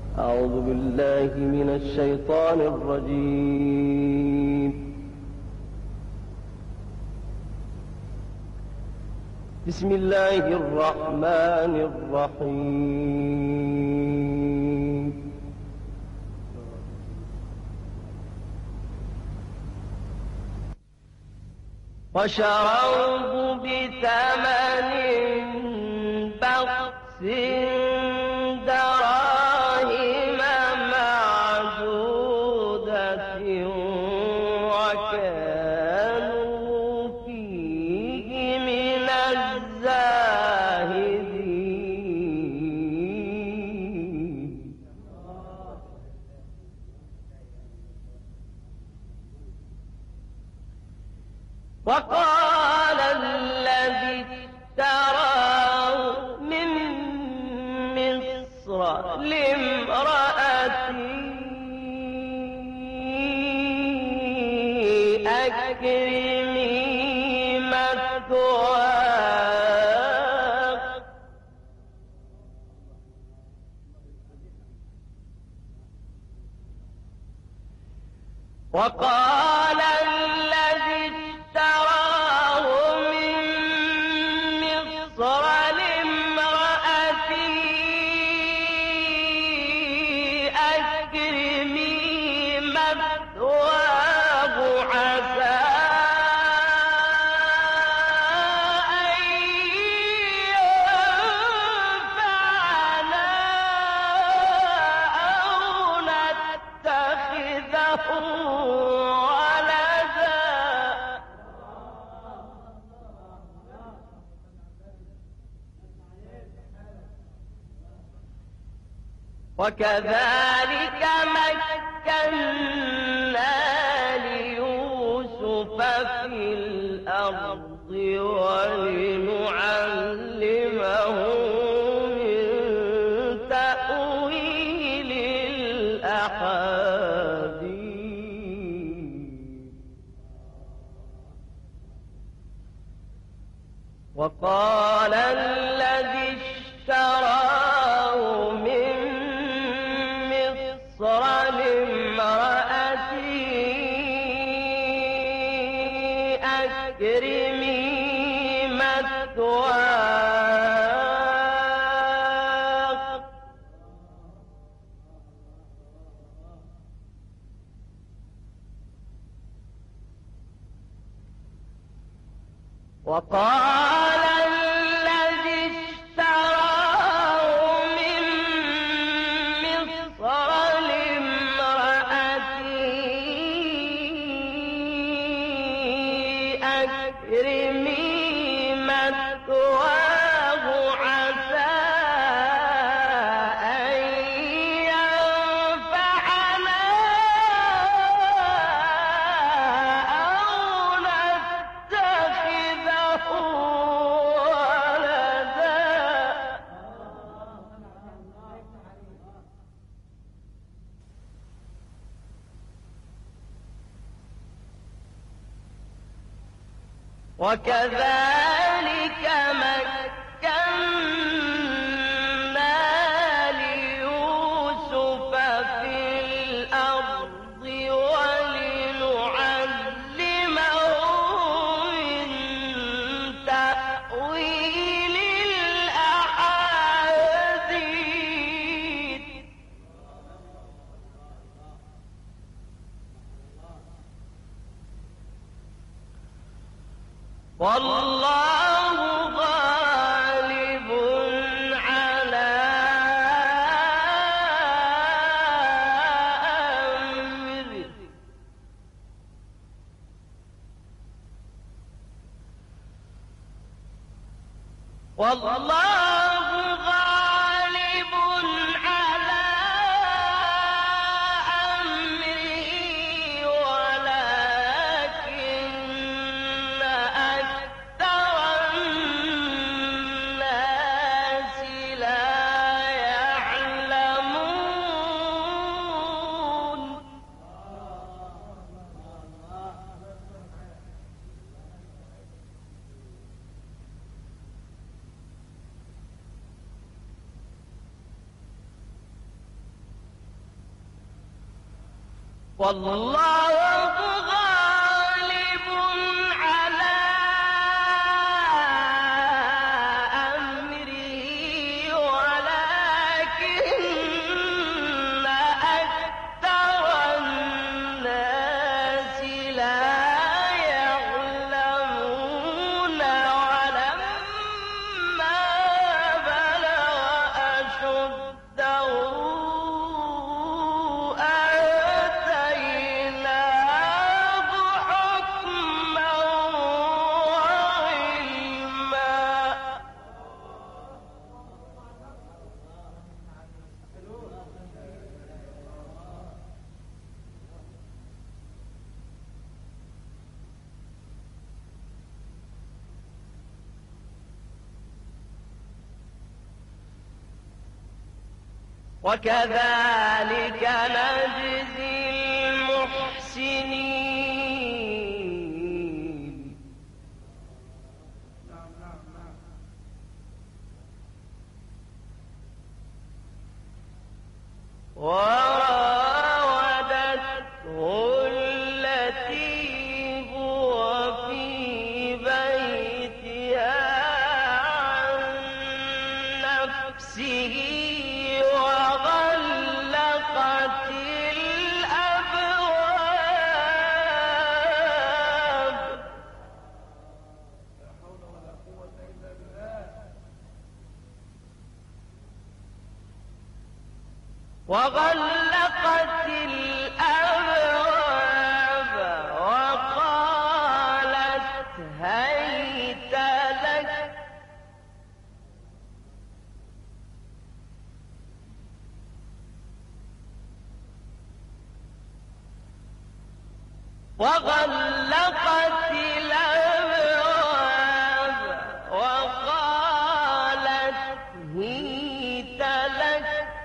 أعوذ بالله من الشيطان الرجيم. بسم الله الرحمن الرحيم. وشروه بثمن بخس دراهم معدودة وكانوا فيه من الزاهدين. وقال الذي اشتراه من مصر لامرأته أكرمي مثواه وقال الذي اشتراه من مصر لامرأته أكرمي مثواه عسى أن ينفعنا أو نتخذه ولدا. وكذلك مكنا ليوسف في الأرض ولنعلمه من تأويل الأحاديث. وقال الذي اشتراه من مصر لامرأته أكرمي مثواه وقال الذي اشتراه من مصر لامرأته أكرمي مثواه عسى أن ينفعنا أو نتخذه ولدا. وكذلك مكنا ليوسف في الأرض ولنعلمه من تأويل الأحاديث. والله غالب على أمره والله غالب على أمره ولكن أكثر الناس لا يعلمون. والله غالب على أمره ولكن أكثر الناس لا يعلمون ولما بلغ أشده آتيناه حكما وعلما. وكذلك نجزي المحسنين. وراودته التي هو في بيتها عن نفسه وغلقت الأبواب وقالت هيت لك وغلقت الأبواب وقالت هيت لك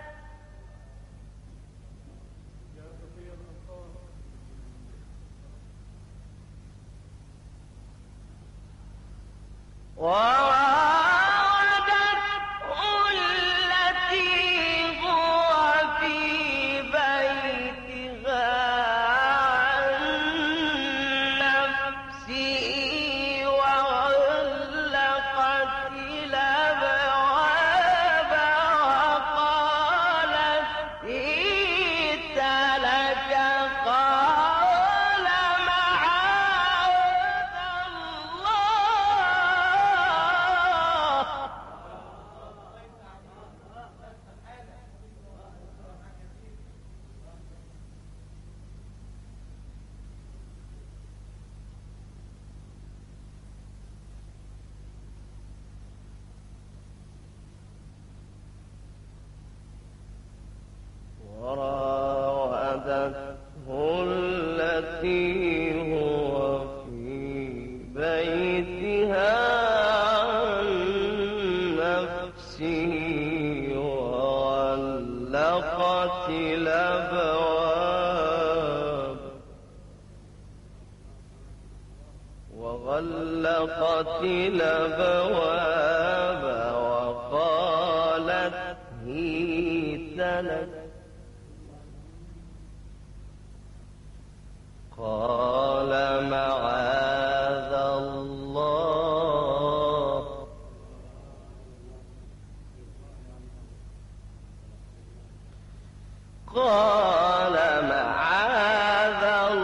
وراودته التي هو في بيتها عن نفسه وغلقت الأبواب وقالت هيت لك قال معاذ الله وراودته التي هو في بيتها عن نفسه وغلقت الأبواب وقالت هيت لك قال معاذ الله قال معاذ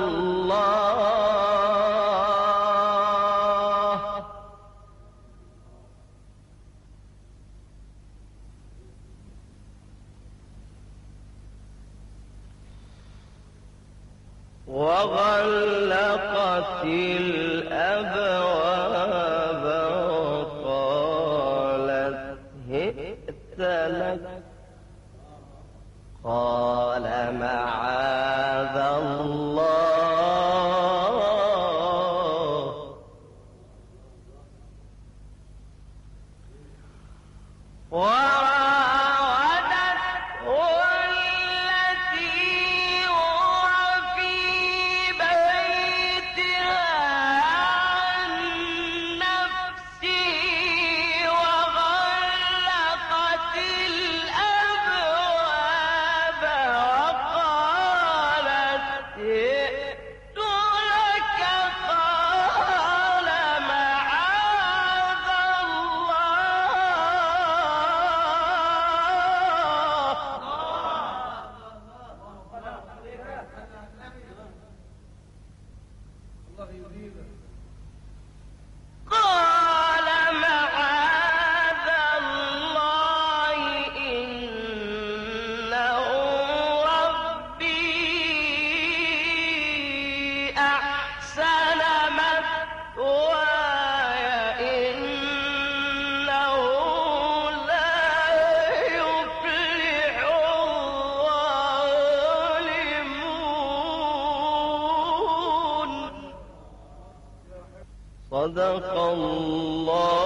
الله وغلقت الأبواب وقالت هئت لك قال معاذ الله وراودته التي هو في بيتها عن نفسه وغلقت الأبواب صدق الله